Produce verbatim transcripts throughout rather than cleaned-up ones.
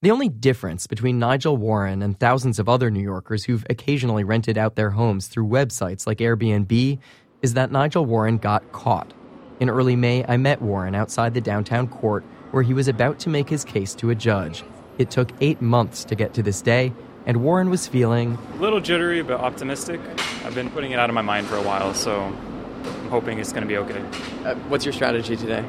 The only difference between Nigel Warren and thousands of other New Yorkers who've occasionally rented out their homes through websites like Airbnb is that Nigel Warren got caught. In early May, I met Warren outside the downtown court where he was about to make his case to a judge. It took eight months to get to this day, and Warren was feeling a little jittery but optimistic. I've been putting it out of my mind for a while, so I'm hoping it's going to be okay. Uh, what's your strategy today?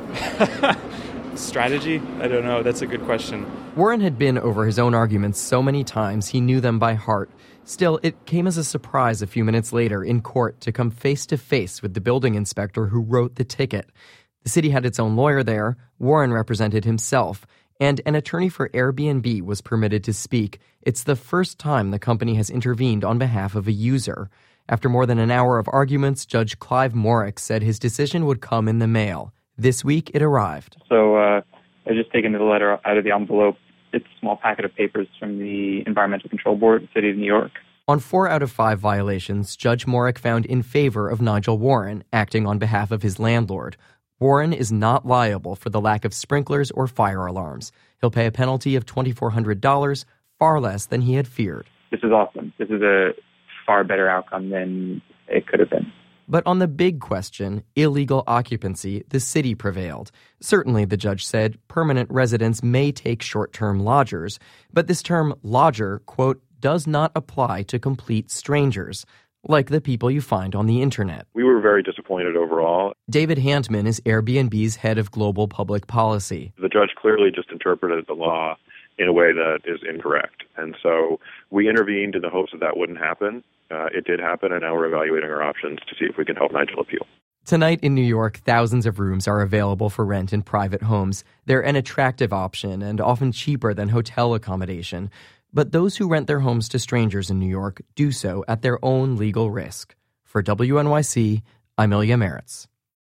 Strategy? I don't know. That's a good question. Warren had been over his own arguments so many times he knew them by heart. Still, it came as a surprise a few minutes later in court to come face to face with the building inspector who wrote the ticket. The city had its own lawyer there, Warren represented himself, and an attorney for Airbnb was permitted to speak. It's the first time the company has intervened on behalf of a user. After more than an hour of arguments, Judge Clive Morrick said his decision would come in the mail. This week, it arrived. So uh, I just taken the letter out of the envelope. It's a small packet of papers from the Environmental Control Board, City of New York. On four out of five violations, Judge Morrick found in favor of Nigel Warren, acting on behalf of his landlord. Warren is not liable for the lack of sprinklers or fire alarms. He'll pay a penalty of two thousand four hundred dollars, far less than he had feared. This is awesome. This is a far better outcome than it could have been. But on the big question, illegal occupancy, the city prevailed. Certainly, the judge said, permanent residents may take short-term lodgers, but this term lodger, quote, does not apply to complete strangers, like the people you find on the internet. We were very disappointed overall. David Handman is Airbnb's head of global public policy. The judge clearly just interpreted the law in a way that is incorrect. And so we intervened in the hopes that that wouldn't happen. Uh, it did happen, and now we're evaluating our options to see if we can help Nigel appeal. Tonight in New York, thousands of rooms are available for rent in private homes. They're an attractive option and often cheaper than hotel accommodation. But those who rent their homes to strangers in New York do so at their own legal risk. For W N Y C, I'm Ilya Meritz.